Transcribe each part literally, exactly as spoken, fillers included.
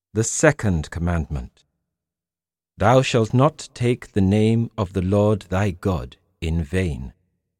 The second commandment. Thou shalt not take the name of the Lord thy God in vain.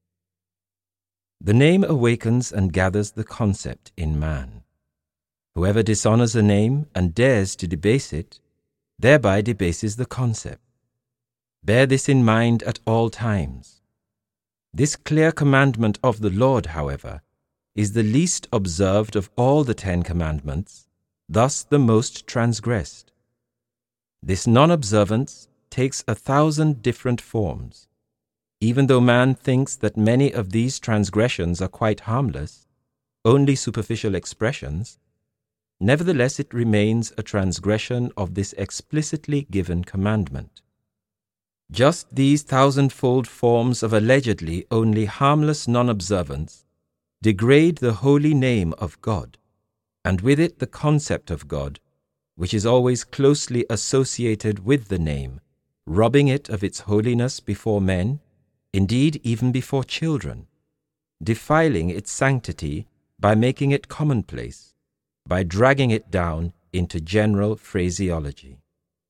The name awakens and gathers the concept in man. Whoever dishonors a name and dares to debase it, thereby debases the concept. Bear this in mind at all times. This clear commandment of the Lord, however, is the least observed of all the Ten Commandments, thus the most transgressed. This non-observance takes a thousand different forms. Even though man thinks that many of these transgressions are quite harmless, only superficial expressions, nevertheless it remains a transgression of this explicitly given commandment. Just these thousandfold forms of allegedly only harmless non-observance degrade the holy name of God, and with it the concept of God, which is always closely associated with the name, robbing it of its holiness before men, indeed even before children, defiling its sanctity by making it commonplace, by dragging it down into general phraseology.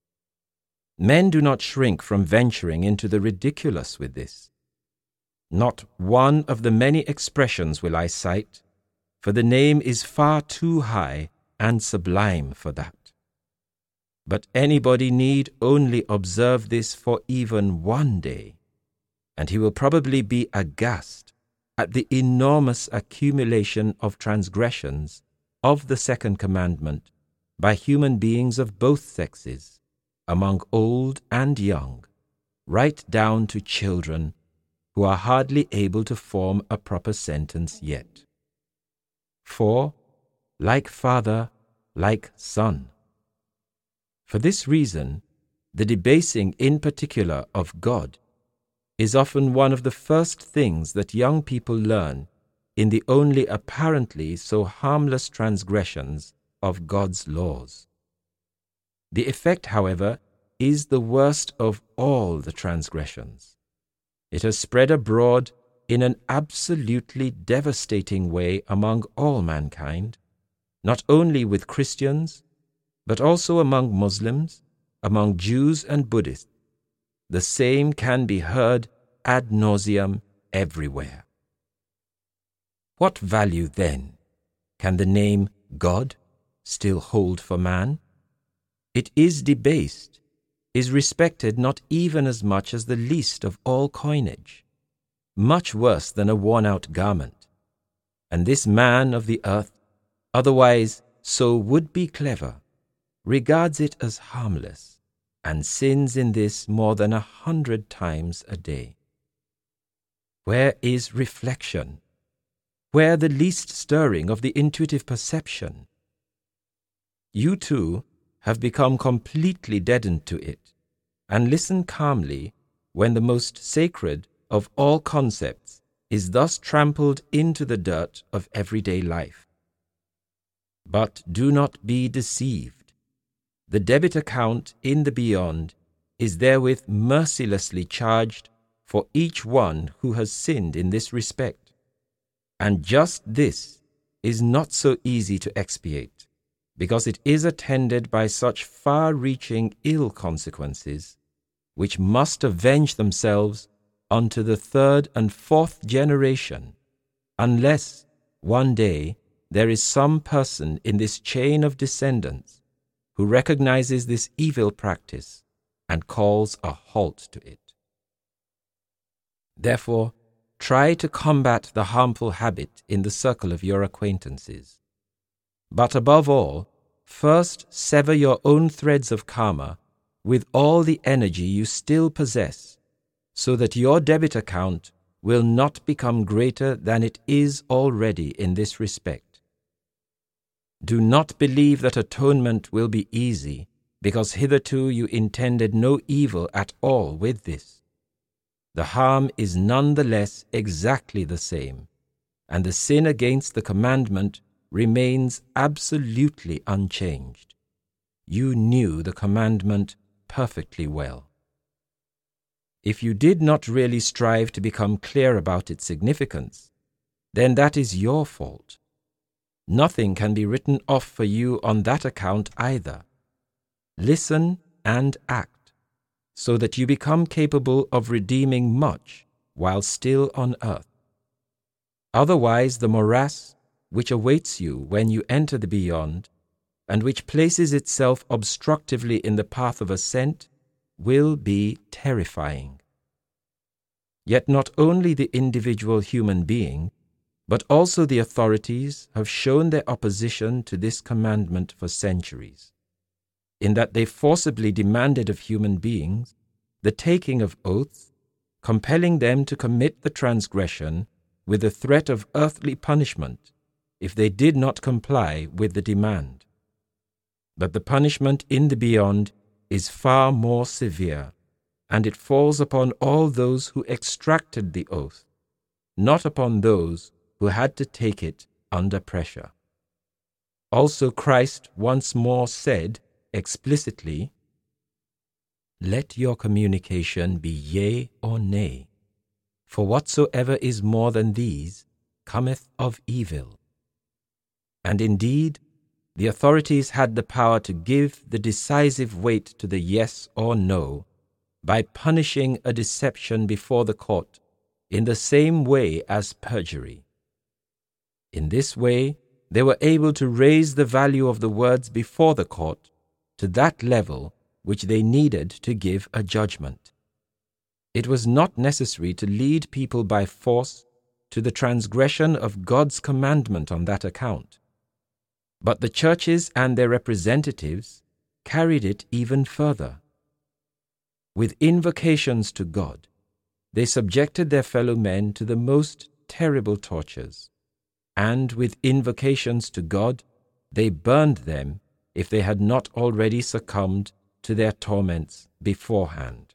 Men do not shrink from venturing into the ridiculous with this. Not one of the many expressions will I cite, for the name is far too high and sublime for that. But anybody need only observe this for even one day, and he will probably be aghast at the enormous accumulation of transgressions of the second commandment by human beings of both sexes, among old and young, right down to children who are hardly able to form a proper sentence yet. For, like father, like son. For this reason, the debasing in particular of God is often one of the first things that young people learn in the only apparently so harmless transgressions of God's laws. The effect, however, is the worst of all the transgressions. It has spread abroad in an absolutely devastating way among all mankind, not only with Christians, but also among Muslims, among Jews and Buddhists. The same can be heard ad nauseam everywhere. What value, then, can the name God still hold for man? It is debased, is respected not even as much as the least of all coinage, much worse than a worn-out garment. And this man of the earth, otherwise so would-be clever, regards it as harmless, and sins in this more than a hundred times a day. Where is reflection? Where the least stirring of the intuitive perception? You too have become completely deadened to it, and listen calmly when the most sacred of all concepts is thus trampled into the dirt of everyday life. But do not be deceived. The debit account in the beyond is therewith mercilessly charged for each one who has sinned in this respect. And just this is not so easy to expiate, because it is attended by such far-reaching ill consequences, which must avenge themselves unto the third and fourth generation, unless one day there is some person in this chain of descendants who recognizes this evil practice and calls a halt to it. Therefore, try to combat the harmful habit in the circle of your acquaintances. But above all, first sever your own threads of karma with all the energy you still possess, so that your debit account will not become greater than it is already in this respect. Do not believe that atonement will be easy, because hitherto you intended no evil at all with this. The harm is none the less exactly the same, and the sin against the commandment remains absolutely unchanged. You knew the commandment perfectly well. If you did not really strive to become clear about its significance, then that is your fault. Nothing can be written off for you on that account either, listen and act, so that you become capable of redeeming much while still on earth. Otherwise, the morass which awaits you when you enter the beyond, and which places itself obstructively in the path of ascent, will be terrifying. Yet not only the individual human being, but also the authorities have shown their opposition to this commandment for centuries, in that they forcibly demanded of human beings the taking of oaths, compelling them to commit the transgression with the threat of earthly punishment if they did not comply with the demand. But the punishment in the beyond is far more severe, and it falls upon all those who extracted the oath, not upon those who had to take it under pressure. Also Christ once more said explicitly, "Let your communication be yea or nay, for whatsoever is more than these cometh of evil." And indeed, the authorities had the power to give the decisive weight to the yes or no by punishing a deception before the court in the same way as perjury. In this way, they were able to raise the value of the words before the court to that level which they needed to give a judgment. It was not necessary to lead people by force to the transgression of God's commandment on that account. But the churches and their representatives carried it even further. With invocations to God, they subjected their fellow men to the most terrible tortures, and with invocations to God, they burned them if they had not already succumbed to their torments beforehand.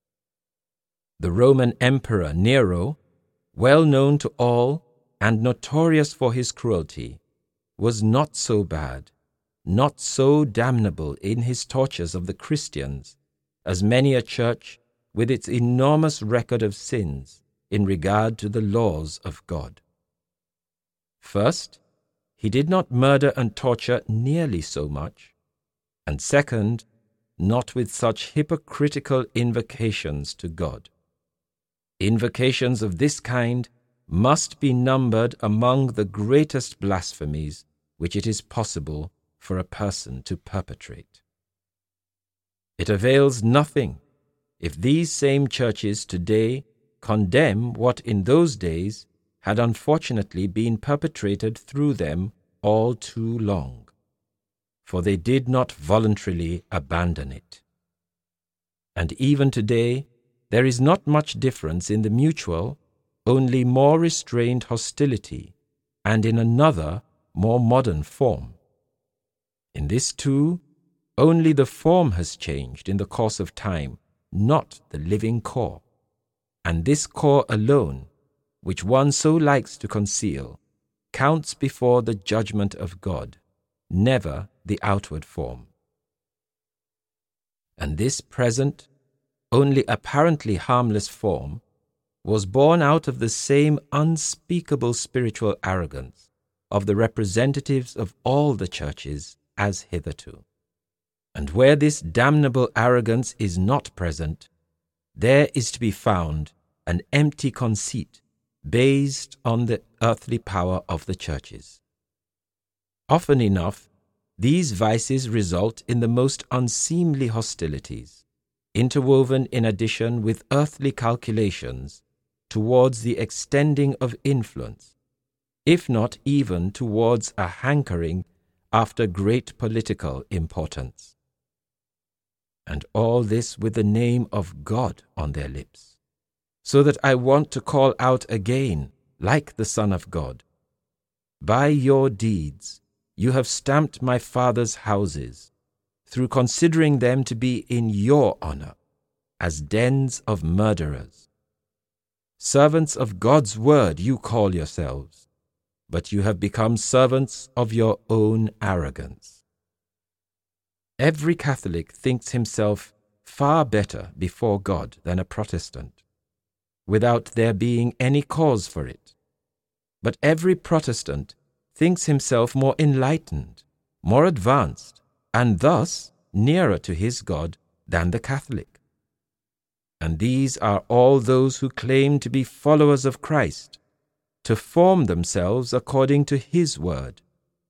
The Roman Emperor Nero, well known to all and notorious for his cruelty, was not so bad, not so damnable in his tortures of the Christians as many a church with its enormous record of sins in regard to the laws of God. First, he did not murder and torture nearly so much, and second, not with such hypocritical invocations to God. Invocations of this kind must be numbered among the greatest blasphemies which it is possible for a person to perpetrate. It avails nothing if these same churches today condemn what in those days had unfortunately been perpetrated through them all too long, for they did not voluntarily abandon it. And even today, there is not much difference in the mutual, only more restrained hostility, and in another, more modern form. In this too, only the form has changed in the course of time, not the living core. And this core alone, which one so likes to conceal, counts before the judgment of God, never the outward form. And this present, only apparently harmless form was born out of the same unspeakable spiritual arrogance of the representatives of all the churches as hitherto. And where this damnable arrogance is not present, there is to be found an empty conceit based on the earthly power of the churches. Often enough, these vices result in the most unseemly hostilities, interwoven in addition with earthly calculations towards the extending of influence, if not even towards a hankering after great political importance. And all this with the name of God on their lips, so that I want to call out again, like the Son of God, "By your deeds you have stamped my Father's houses, through considering them to be in your honor, as dens of murderers. Servants of God's word you call yourselves, but you have become servants of your own arrogance." Every Catholic thinks himself far better before God than a Protestant, without there being any cause for it. But every Protestant thinks himself more enlightened, more advanced, and thus nearer to his God than the Catholic. And these are all those who claim to be followers of Christ, to form themselves according to his word.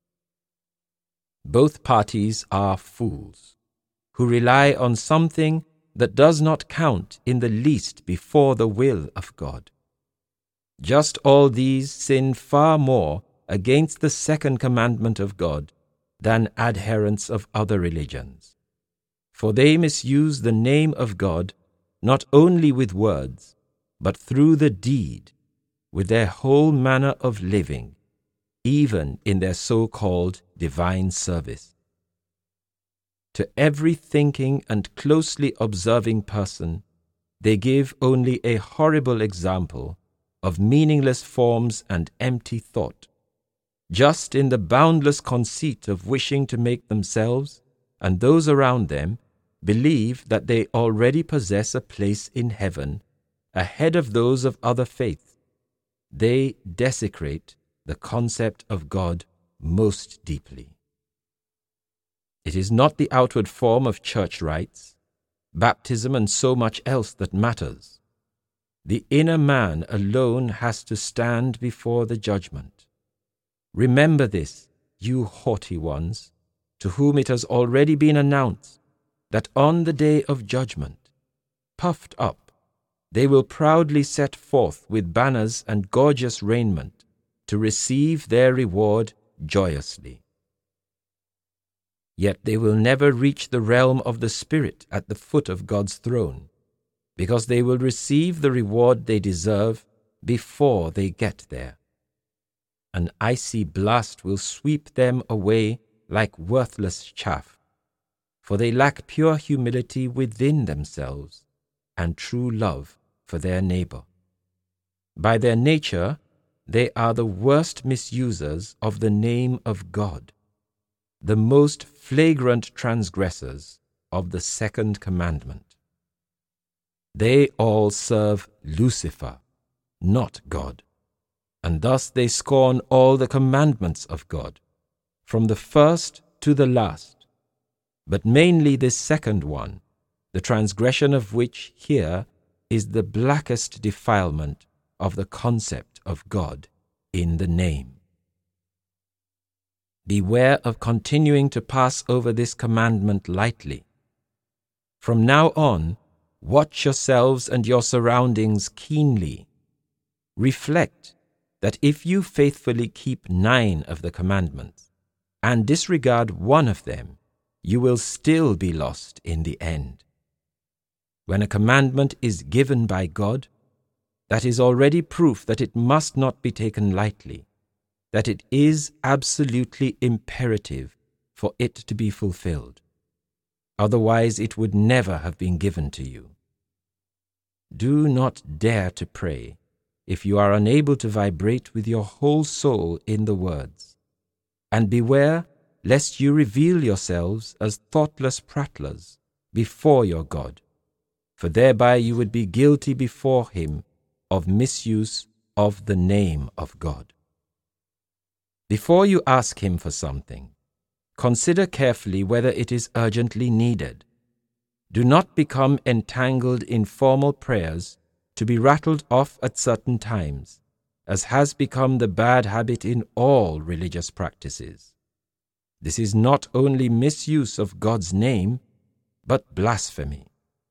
Both parties are fools, who rely on something that does not count in the least before the will of God. Just all these sin far more against the second commandment of God than adherents of other religions. For they misuse the name of God not only with words, but through the deed, with their whole manner of living, even in their so-called divine service. To every thinking and closely observing person, they give only a horrible example of meaningless forms and empty thought, just in the boundless conceit of wishing to make themselves and those around them believe that they already possess a place in heaven ahead of those of other faiths. They desecrate the concept of God most deeply. It is not the outward form of church rites, baptism, and so much else that matters. The inner man alone has to stand before the judgment. Remember this, you haughty ones, to whom it has already been announced that on the day of judgment, puffed up, they will proudly set forth with banners and gorgeous raiment to receive their reward joyously. Yet they will never reach the realm of the Spirit at the foot of God's throne, because they will receive the reward they deserve before they get there. An icy blast will sweep them away like worthless chaff, for they lack pure humility within themselves and true love for their neighbor. By their nature, they are the worst misusers of the name of God, the most flagrant transgressors of the second commandment. They all serve Lucifer, not God, and thus they scorn all the commandments of God, from the first to the last, but mainly this second one, the transgression of which here is the blackest defilement of the concept of God in the name. Beware of continuing to pass over this commandment lightly. From now on, watch yourselves and your surroundings keenly. Reflect that if you faithfully keep nine of the commandments and disregard one of them, you will still be lost in the end. When a commandment is given by God, that is already proof that it must not be taken lightly, that it is absolutely imperative for it to be fulfilled. Otherwise, it would never have been given to you. Do not dare to pray if you are unable to vibrate with your whole soul in the words, and beware lest you reveal yourselves as thoughtless prattlers before your God, for thereby you would be guilty before him of misuse of the name of God. Before you ask him for something, consider carefully whether it is urgently needed. Do not become entangled in formal prayers to be rattled off at certain times, as has become the bad habit in all religious practices. This is not only misuse of God's name, but blasphemy.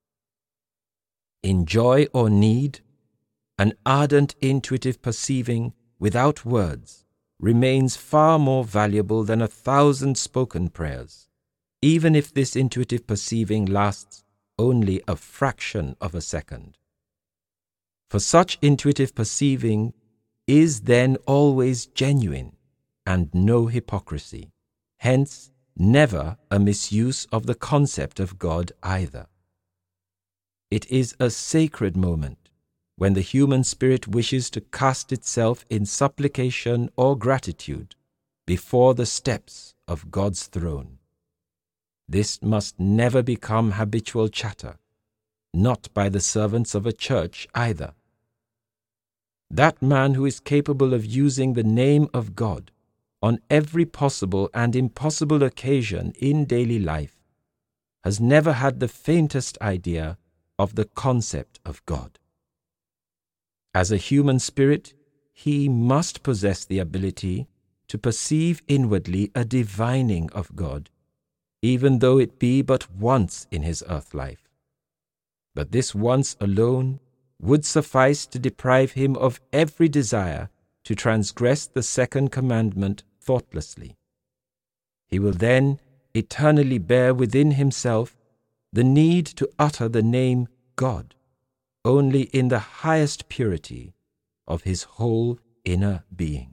In joy or need, an ardent intuitive perceiving without words remains far more valuable than a thousand spoken prayers, even if this intuitive perceiving lasts only a fraction of a second. For such intuitive perceiving is then always genuine and no hypocrisy, hence never a misuse of the concept of God either. It is a sacred moment when the human spirit wishes to cast itself in supplication or gratitude before the steps of God's throne. This must never become habitual chatter, not by the servants of a church either. That man who is capable of using the name of God on every possible and impossible occasion in daily life has never had the faintest idea of the concept of God. As a human spirit, he must possess the ability to perceive inwardly a divining of God, even though it be but once in his earth life. But this once alone would suffice to deprive him of every desire to transgress the second commandment thoughtlessly. He will then eternally bear within himself the need to utter the name God only in the highest purity of his whole inner being.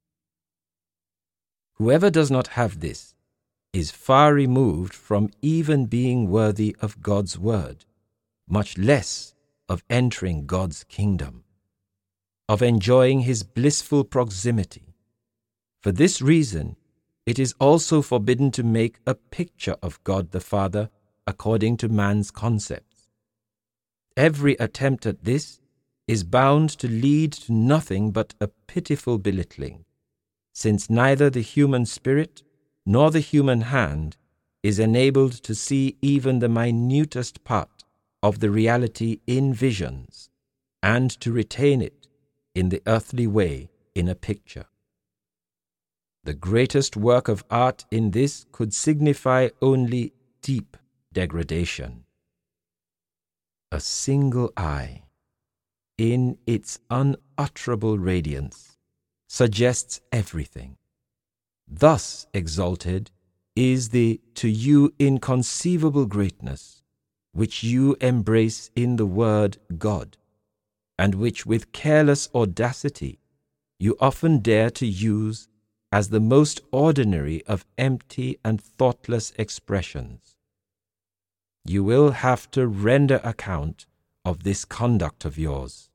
Whoever does not have this is far removed from even being worthy of God's word, much less of entering God's kingdom, of enjoying his blissful proximity. For this reason, it is also forbidden to make a picture of God the Father according to man's concepts. Every attempt at this is bound to lead to nothing but a pitiful belittling, since neither the human spirit nor the human hand is enabled to see even the minutest part of the reality in visions, and to retain it in the earthly way in a picture. The greatest work of art in this could signify only deep degradation. A single eye, in its unutterable radiance, suggests everything. Thus exalted is the to you inconceivable greatness which you embrace in the word God, and which with careless audacity you often dare to use as the most ordinary of empty and thoughtless expressions. You will have to render account of this conduct of yours.